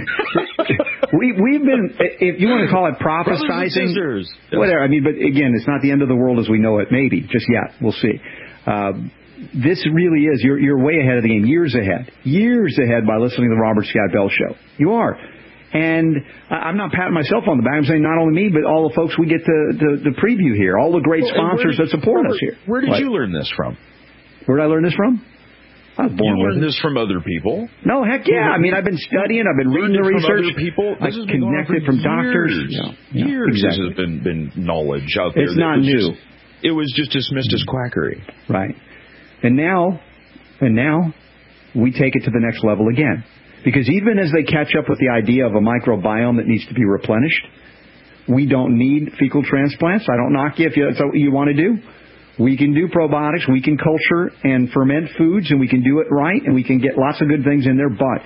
we, we've been, if you want to call it prophesizing, whatever. I mean, but again, it's not the end of the world as we know it, maybe, just yet. We'll see. Uh, this really is, you're, you're way ahead of the game, years ahead. Years ahead by listening to the Robert Scott Bell Show. You are. And I'm not patting myself on the back. I'm saying not only me, but all the folks we get to, to, to preview here, all the great well, sponsors did, that support where, us here. Where did what? you learn this from? Where did I learn this from? I was born you with learned it. this from other people? No, heck yeah. I mean, I've been studying. I've been reading the research. From other people. This I've has been connected from years. doctors. Yeah, yeah, years exactly. This has been, been knowledge out there. It's not was new. Just, it was just dismissed as quackery. Right. And now, and now, we take it to the next level again. Because even as they catch up with the idea of a microbiome that needs to be replenished, we don't need fecal transplants. I don't knock you if you, that's what you want to do. We can do probiotics, we can culture and ferment foods, and we can do it right, and we can get lots of good things in there, but,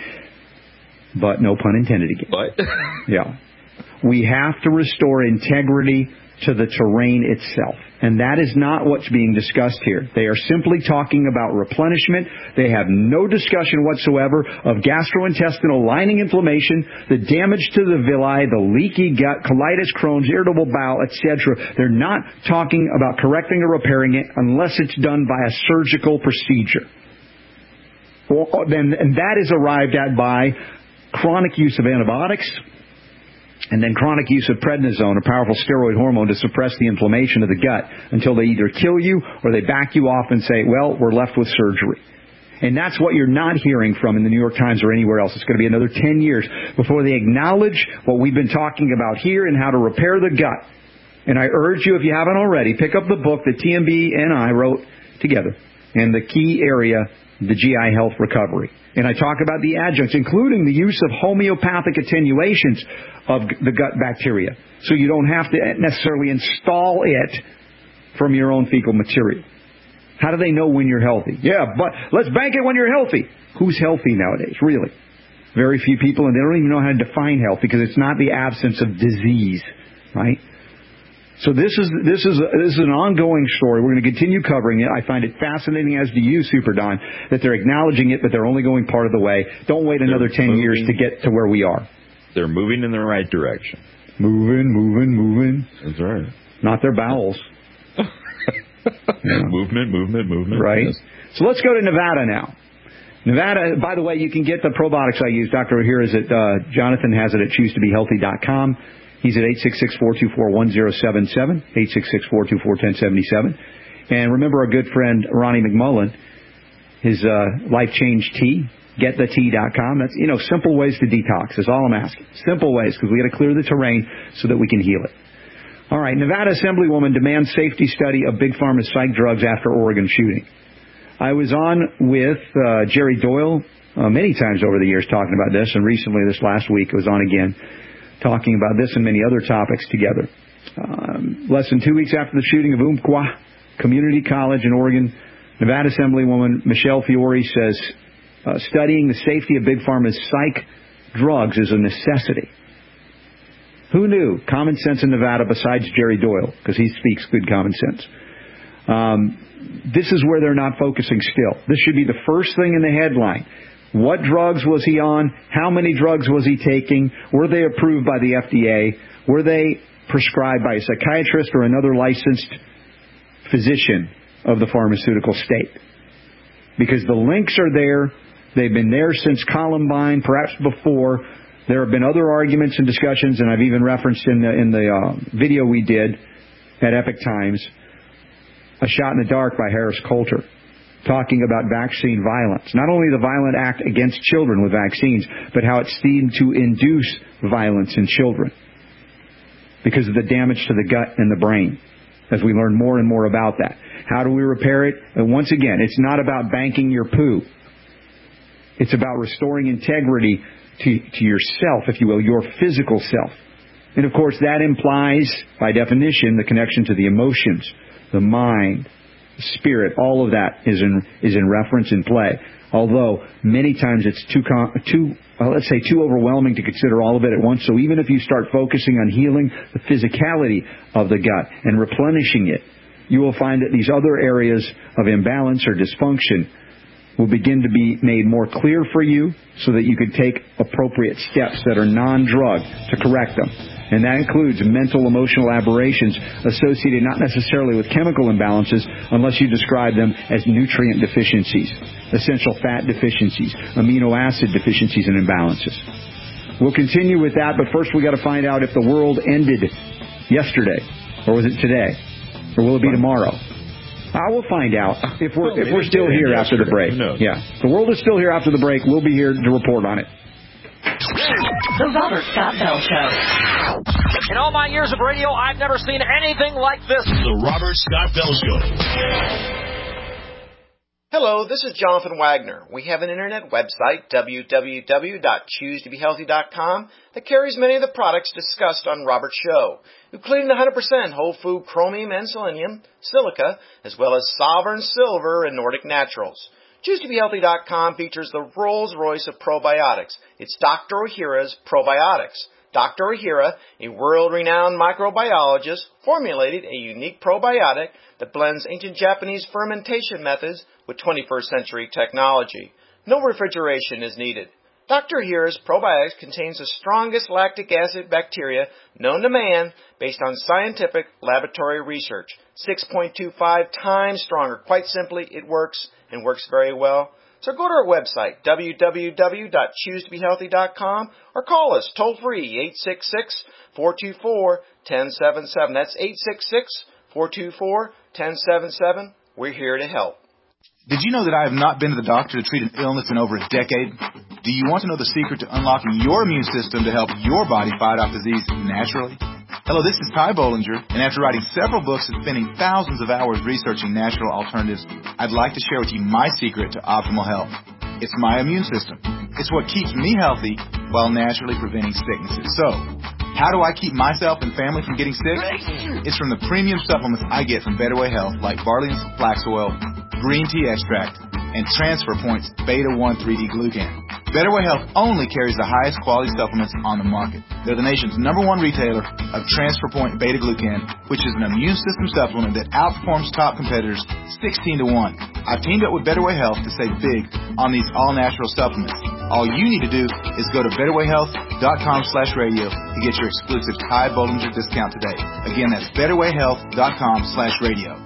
but no pun intended again. But? Yeah. We have to restore integrity to the terrain itself. And that is not what's being discussed here. They are simply talking about replenishment. They have no discussion whatsoever of gastrointestinal lining inflammation, the damage to the villi, the leaky gut, colitis, Crohn's, irritable bowel, et cetera. They're not talking about correcting or repairing it unless it's done by a surgical procedure. Well, then, and that is arrived at by chronic use of antibiotics, and then chronic use of prednisone, a powerful steroid hormone, to suppress the inflammation of the gut until they either kill you or they back you off and say, well, we're left with surgery. And that's what you're not hearing from in the New York Times or anywhere else. It's going to be another ten years before they acknowledge what we've been talking about here and how to repair the gut. And I urge you, if you haven't already, pick up the book that T M B and I wrote together, and the key area, the G I Health Recovery. And I talk about the adjuncts, including the use of homeopathic attenuations of the gut bacteria. So you don't have to necessarily install it from your own fecal material. How do they know when you're healthy? Yeah, but let's bank it when you're healthy. Who's healthy nowadays, really? Very few people, and they don't even know how to define health because it's not the absence of disease, right? So this is this is this is an ongoing story. We're going to continue covering it. I find it fascinating, as do you, Super Don, that they're acknowledging it, but they're only going part of the way. Don't wait another they're ten moving, years to get to where we are. They're moving in the right direction. Moving, moving, moving. That's right. Not their bowels. Yeah. Movement, movement, movement. Right. Yes. So let's go to Nevada now. Nevada, by the way, you can get the probiotics I use. Doctor here is at, uh, Jonathan has it at choose to be healthy dot com. He's at eight six six, four two four, one zero seven seven, eight six six, four two four, one zero seven seven. And remember our good friend Ronnie McMullen, his uh, Life Change Tea, get the tea dot com. That's, you know, simple ways to detox is all I'm asking. Simple ways, because we got to clear the terrain so that we can heal it. All right, Nevada Assemblywoman demands safety study of Big Pharma's psych drugs after Oregon shooting. I was on with uh, Jerry Doyle uh, many times over the years talking about this, and recently this last week I was on again, talking about this and many other topics together. Um, less than two weeks after the shooting of Umpqua Community College in Oregon, Nevada Assemblywoman Michelle Fiore says uh, studying the safety of Big Pharma's psych drugs is a necessity. Who knew? Common sense in Nevada besides Jerry Doyle, because he speaks good common sense. Um, this is where they're not focusing still. This should be the first thing in the headline. What drugs was he on? How many drugs was he taking? Were they approved by the F D A? Were they prescribed by a psychiatrist or another licensed physician of the pharmaceutical state? Because the links are there. They've been there since Columbine, perhaps before. There have been other arguments and discussions, and I've even referenced in the, in the uh, video we did at Epic Times, A Shot in the Dark by Harris Coulter, talking about vaccine violence. Not only the violent act against children with vaccines, but how it's seen to induce violence in children because of the damage to the gut and the brain, as we learn more and more about that. How do we repair it? And once again, it's not about banking your poo. It's about restoring integrity to, to yourself, if you will, your physical self. And of course, that implies, by definition, the connection to the emotions, the mind, the spirit. All of that is in is in reference in play. Although many times it's too too uh, let's say too overwhelming to consider all of it at once. So even if you start focusing on healing the physicality of the gut and replenishing it, you will find that these other areas of imbalance or dysfunction will begin to be made more clear for you so that you can take appropriate steps that are non-drug to correct them. And that includes mental, emotional aberrations associated not necessarily with chemical imbalances unless you describe them as nutrient deficiencies, essential fat deficiencies, amino acid deficiencies and imbalances. We'll continue with that, but first we got to find out if the world ended yesterday, or was it today, or will it be tomorrow? I will find out if we're, if we're still here after the break. Yeah. The world is still here after the break. We'll be here to report on it. The Robert Scott Bell Show. In all my years of radio, I've never seen anything like this. The Robert Scott Bell Show. Hello, this is Jonathan Wagner. We have an internet website, w w w dot choose to be healthy dot com, that carries many of the products discussed on Robert's show, including the one hundred percent whole food chromium and selenium, silica, as well as Sovereign Silver and Nordic Naturals. choose to be healthy dot com features the Rolls-Royce of probiotics. It's Doctor Ohhira's Probiotics. Doctor Ohhira, a world-renowned microbiologist, formulated a unique probiotic that blends ancient Japanese fermentation methods with twenty-first century technology. No refrigeration is needed. Doctor Ohhira's Probiotics contains the strongest lactic acid bacteria known to man based on scientific laboratory research. six point two five times stronger. Quite simply, it works and works very well. So go to our website, w w w dot choose to be healthy dot com, or call us toll-free, eight six six, four two four, one zero seven seven. That's eight six six, four two four, one zero seven seven. We're here to help. Did you know that I have not been to the doctor to treat an illness in over a decade? Do you want to know the secret to unlocking your immune system to help your body fight off disease naturally? Hello, this is Ty Bollinger, and after writing several books and spending thousands of hours researching natural alternatives, I'd like to share with you my secret to optimal health. It's my immune system. It's what keeps me healthy while naturally preventing sicknesses. So, how do I keep myself and family from getting sick? It's from the premium supplements I get from Better Way Health, like Barley's Flax Oil, Green Tea Extract, and Transfer Point's Beta one three D Glucan. Better Way Health only carries the highest quality supplements on the market. They're the nation's number one retailer of Transfer Point Beta Glucan, which is an immune system supplement that outperforms top competitors sixteen to one. I've teamed up with Better Way Health to save big on these all-natural supplements. All you need to do is go to better way health dot com slash radio to get your exclusive Ty Bollinger discount today. Again, that's better way health dot com slash radio.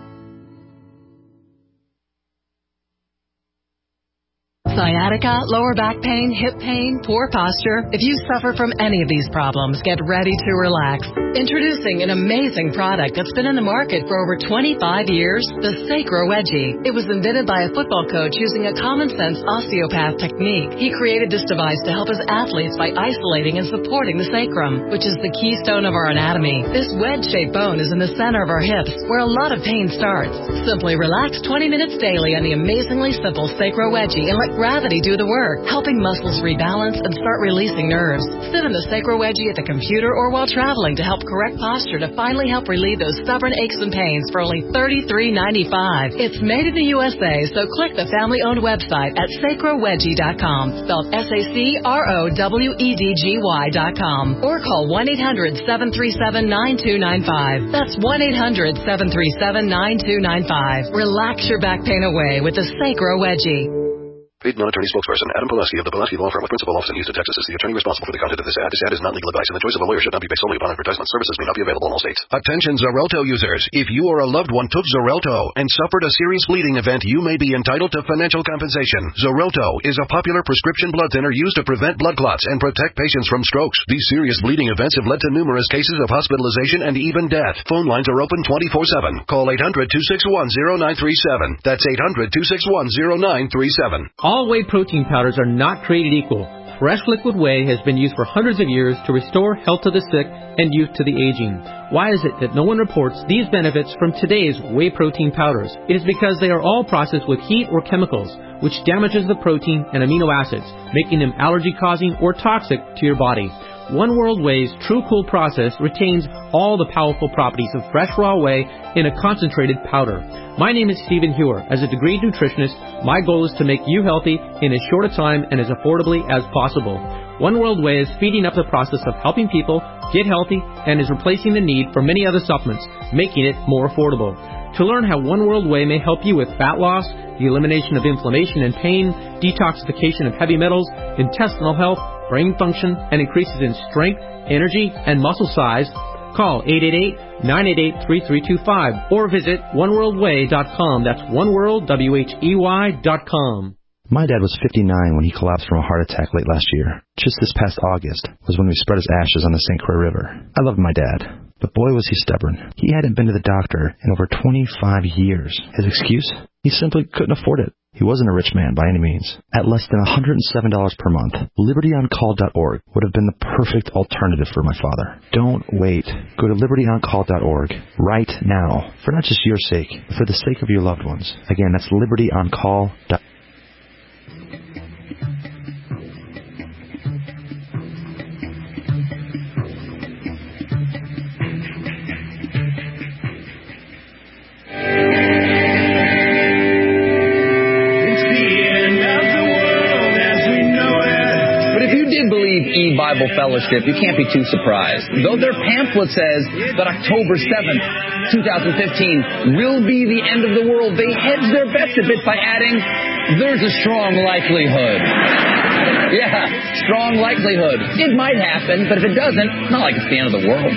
Sciatica, lower back pain, hip pain, poor posture. If you suffer from any of these problems, get ready to relax. Introducing an amazing product that's been in the market for over twenty-five years, the Sacro Wedgie. It was invented by a football coach using a common-sense osteopath technique. He created this device to help his athletes by isolating and supporting the sacrum, which is the keystone of our anatomy. This wedge-shaped bone is in the center of our hips, where a lot of pain starts. Simply relax twenty minutes daily on the amazingly simple Sacro Wedgie and let gravity do the work, helping muscles rebalance and start releasing nerves. Sit in the Sacro Wedgie at the computer or while traveling to help correct posture to finally help relieve those stubborn aches and pains for only thirty-three ninety-five. It's made in the U S A, so click the family-owned website at sacro wedgie dot com, spelled S A C R O W E D G Y dot com, or call one eight hundred seven three seven nine two nine five. That's one eight hundred seven three seven nine two nine five. Relax your back pain away with the Sacro Wedgie. Paid non-attorney spokesperson Adam Pulaski of the Pulaski Law Firm with principal office in Houston, Texas, is the attorney responsible for the content of this ad. This ad is not legal advice, and the choice of a lawyer should not be based solely upon advertisement. Services may not be available in all states. Attention Xarelto users. If you or a loved one took Xarelto and suffered a serious bleeding event, you may be entitled to financial compensation. Xarelto is a popular prescription blood thinner used to prevent blood clots and protect patients from strokes. These serious bleeding events have led to numerous cases of hospitalization and even death. Phone lines are open twenty-four seven. Call eight hundred two six one zero nine three seven. That's eight hundred two six one zero nine three seven. All whey protein powders are not created equal. Fresh liquid whey has been used for hundreds of years to restore health to the sick and youth to the aging. Why is it that no one reports these benefits from today's whey protein powders? It is because they are all processed with heat or chemicals, which damages the protein and amino acids, making them allergy-causing or toxic to your body. One World Whey's True Cool process retains all the powerful properties of fresh raw whey in a concentrated powder. My name is Stephen Hewer. As a degreed nutritionist, my goal is to make you healthy in as short a time and as affordably as possible. One World Whey is speeding up the process of helping people get healthy and is replacing the need for many other supplements, making it more affordable. To learn how One World Whey may help you with fat loss, the elimination of inflammation and pain, detoxification of heavy metals, intestinal health, brain function, and increases in strength, energy, and muscle size, call eight eight eight, nine eight eight, three three two five or visit one world way dot com. That's oneworld, W H E Y dot com. My dad was fifty-nine when he collapsed from a heart attack late last year. Just this past August was when we spread his ashes on the Saint Croix River. I loved my dad, but boy was he stubborn. He hadn't been to the doctor in over twenty-five years. His excuse? He simply couldn't afford it. He wasn't a rich man by any means. At less than one hundred seven dollars per month, liberty on call dot org would have been the perfect alternative for my father. Don't wait. Go to liberty on call dot org right now, for not just your sake, but for the sake of your loved ones. Again, that's liberty on call dot org. E-Bible Fellowship, you can't be too surprised. Though their pamphlet says that October seventh, twenty fifteen will be the end of the world, they hedge their bets a bit by adding, there's a strong likelihood. Yeah, strong likelihood. It might happen, but if it doesn't, not like it's the end of the world.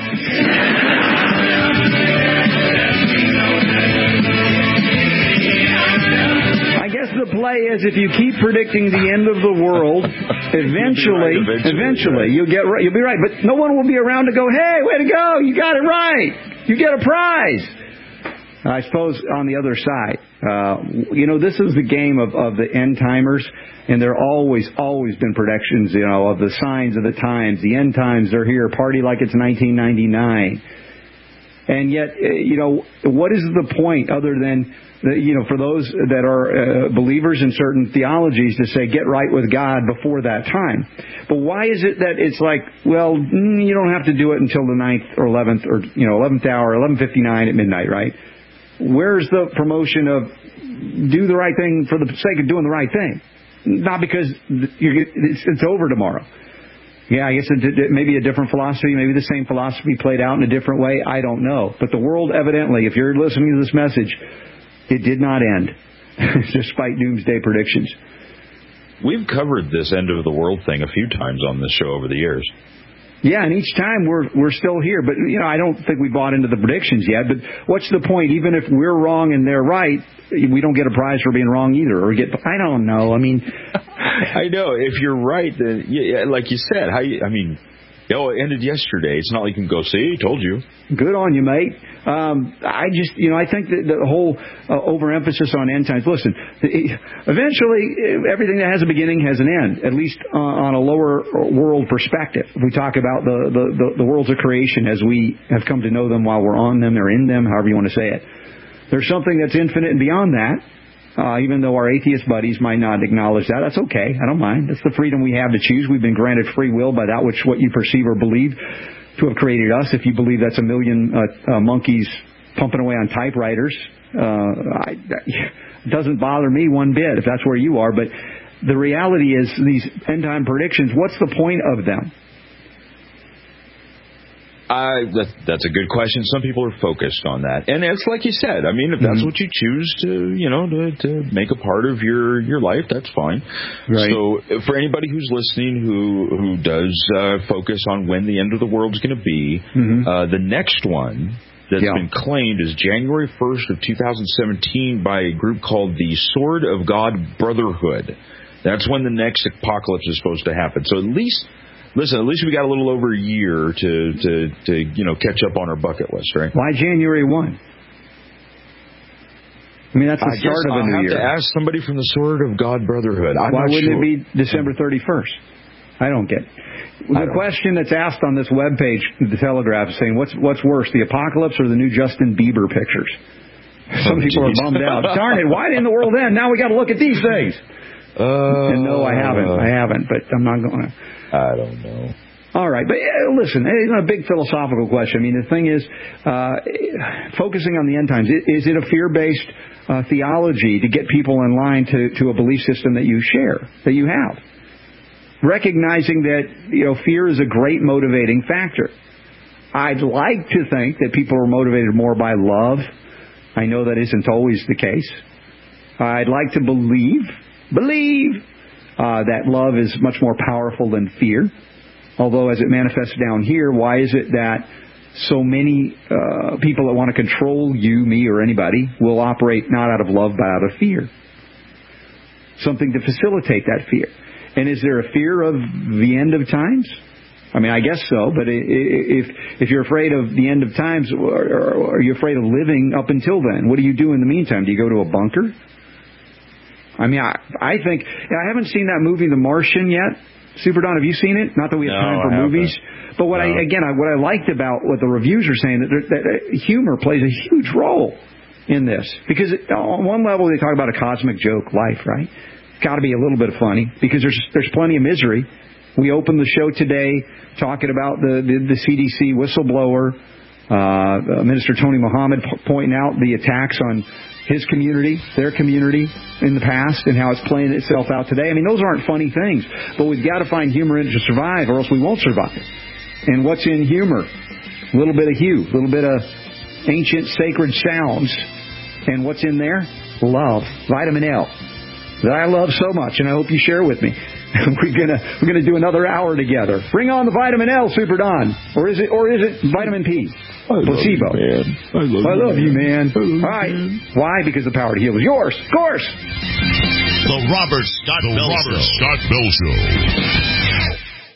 The play is if you keep predicting the end of the world, eventually, you'll right, eventually, eventually yeah. you'll get right. You'll be right, but no one will be around to go, "Hey, way to go! You got it right. You get a prize." I suppose on the other side, uh, you know, this is the game of, of the end timers, and there always, always been predictions, you know, of the signs of the times. The end times are here. Party like it's nineteen ninety-nine. And yet, you know, what is the point other than, you know, for those that are uh, believers in certain theologies to say, get right with God before that time? But why is it that it's like, well, you don't have to do it until the ninth or eleventh or, you know, eleventh hour, eleven fifty-nine at midnight, right? Where's the promotion of do the right thing for the sake of doing the right thing? Not because you're, it's, it's over tomorrow. Yeah, I guess it, maybe a different philosophy, maybe the same philosophy played out in a different way. I don't know. But the world evidently, if you're listening to this message, it did not end, despite doomsday predictions. We've covered this end of the world thing a few times on this show over the years. Yeah, and each time we're we're still here. But, you know, I don't think we bought into the predictions yet. But what's the point? Even if we're wrong and they're right, we don't get a prize for being wrong either. Or get, I don't know. I mean... I know. If you're right, then, yeah, like you said, how you, I mean, oh, it ended yesterday. It's not like you can go, see, told you. Good on you, mate. Um, I just, you know, I think that the whole uh, overemphasis on end times. Listen, eventually, everything that has a beginning has an end, at least uh, on a lower world perspective. If we talk about the, the, the, the worlds of creation as we have come to know them while we're on them or in them, however you want to say it. There's something that's infinite and beyond that. Uh, even though our atheist buddies might not acknowledge that, that's okay. I don't mind. That's the freedom we have to choose. We've been granted free will by that which what you perceive or believe to have created us. If you believe that's a million uh, uh, monkeys pumping away on typewriters, uh, I, it doesn't bother me one bit if that's where you are. But the reality is these end-time predictions, what's the point of them? I, that, that's a good question. Some people are focused on that. And it's like you said, I mean, if that's mm-hmm. what you choose to, you know, to, to make a part of your, your life, that's fine. Right. So for anybody who's listening who, who does uh, focus on when the end of the world's going to be, mm-hmm. uh, the next one that's yeah. been claimed is January first of two thousand seventeen by a group called the Sword of God Brotherhood. That's when the next apocalypse is supposed to happen. So at least... Listen, at least we got a little over a year to, to, to you know, catch up on our bucket list, right? Why January first? I mean, that's the I start of a I'll new have year. To ask somebody from the Sword of God Brotherhood. I'm Why not wouldn't sure. it be December thirty-first? I don't get it. The question that's asked on this webpage, the Telegraph, is saying, what's what's worse, the apocalypse or the new Justin Bieber pictures? Some oh, people geez. are bummed out. Darn it, why in the world then? Now we got to look at these things. Uh, and no, I haven't. I haven't, but I'm not going to. I don't know. All right, but uh, listen, it's a big philosophical question. I mean, the thing is, uh, focusing on the end times, is it a fear-based uh, theology to get people in line to, to a belief system that you share, that you have? Recognizing that, you know, fear is a great motivating factor. I'd like to think that people are motivated more by love. I know that isn't always the case. I'd like to believe, believe uh, that love is much more powerful than fear. Although, as it manifests down here, why is it that so many uh, people that want to control you, me, or anybody will operate not out of love but out of fear? Something to facilitate that fear. And is there a fear of the end of times? I mean, I guess so, but if if you're afraid of the end of times, or are you afraid of living up until then? What do you do in the meantime? Do you go to a bunker? I mean, I, I think, I haven't seen that movie, The Martian, yet. Super Don, have you seen it? Not that we have no, time for I movies, but what no. I again, I, what I liked about what the reviews are saying, that, that, that humor plays a huge role in this, because it, on one level they talk about a cosmic joke, life, right? It's got to be a little bit of funny because there's there's plenty of misery. We opened the show today talking about the the, the C D C whistleblower, uh, Minister Tony Muhammad, p- pointing out the attacks on his community, their community in the past, and how it's playing itself out today. I mean, those aren't funny things, but we've got to find humor in it to survive, or else we won't survive. And what's in humor? A little bit of hue, a little bit of ancient sacred sounds. And what's in there? Love. Vitamin L. That I love so much, and I hope you share with me. we're gonna we're gonna do another hour together. Bring on the Vitamin L, Super Don, or is it or is it Vitamin P? I Placebo. Love you, man. I love, I love you, man. I love All right. You, man. Why? Because the power to heal is yours. Of course. The Robert Scott the Bell Robert Show. Scott Bell Show.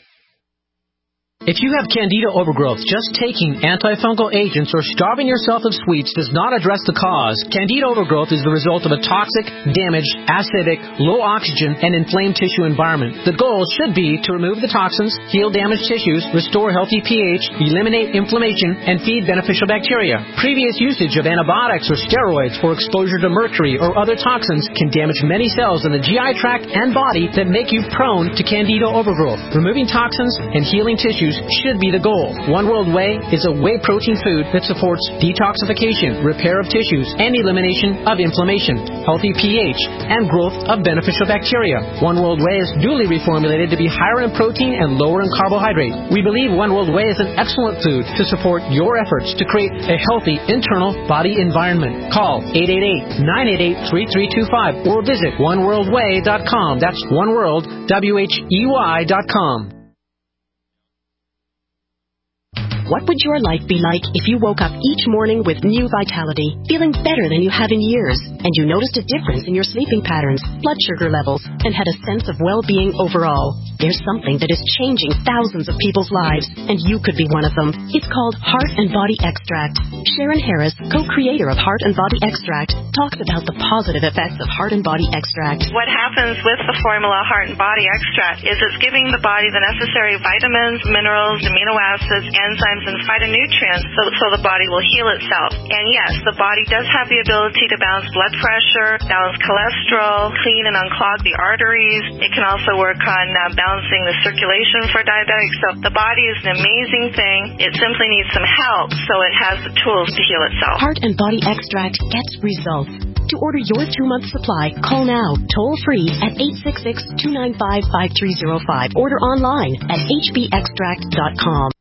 If you have candida overgrowth, just taking antifungal agents or starving yourself of sweets does not address the cause. Candida overgrowth is the result of a toxic, damaged, acidic, low oxygen, and inflamed tissue environment. The goal should be to remove the toxins, heal damaged tissues, restore healthy pH, eliminate inflammation, and feed beneficial bacteria. Previous usage of antibiotics or steroids or exposure to mercury or other toxins can damage many cells in the G I tract and body that make you prone to candida overgrowth. Removing toxins and healing tissues should be the goal. One World Whey is a whey protein food that supports detoxification, repair of tissues, and elimination of inflammation, healthy pH, and growth of beneficial bacteria. One World Whey is duly reformulated to be higher in protein and lower in carbohydrate. We believe One World Whey is an excellent food to support your efforts to create a healthy internal body environment. Call eight eight eight, nine eight eight, three three two five or visit one world way dot com. That's One World, W H E Y dot com. What would your life be like if you woke up each morning with new vitality, feeling better than you have in years, and you noticed a difference in your sleeping patterns, blood sugar levels, and had a sense of well-being overall? There's something that is changing thousands of people's lives, and you could be one of them. It's called Heart and Body Extract. Sharon Harris, co-creator of Heart and Body Extract, talks about the positive effects of Heart and Body Extract. What happens with the formula Heart and Body Extract is it's giving the body the necessary vitamins, minerals, amino acids, enzymes, and phytonutrients so, so the body will heal itself. And yes, the body does have the ability to balance blood pressure, balance cholesterol, clean and unclog the arteries. It can also work on uh, balancing the circulation for diabetics. So the body is an amazing thing. It simply needs some help, so it has the tools to heal itself. Heart and Body Extract gets results. To order your two-month supply, call now, toll-free at eight six six, two nine five, five three zero five. Order online at h b extract dot com.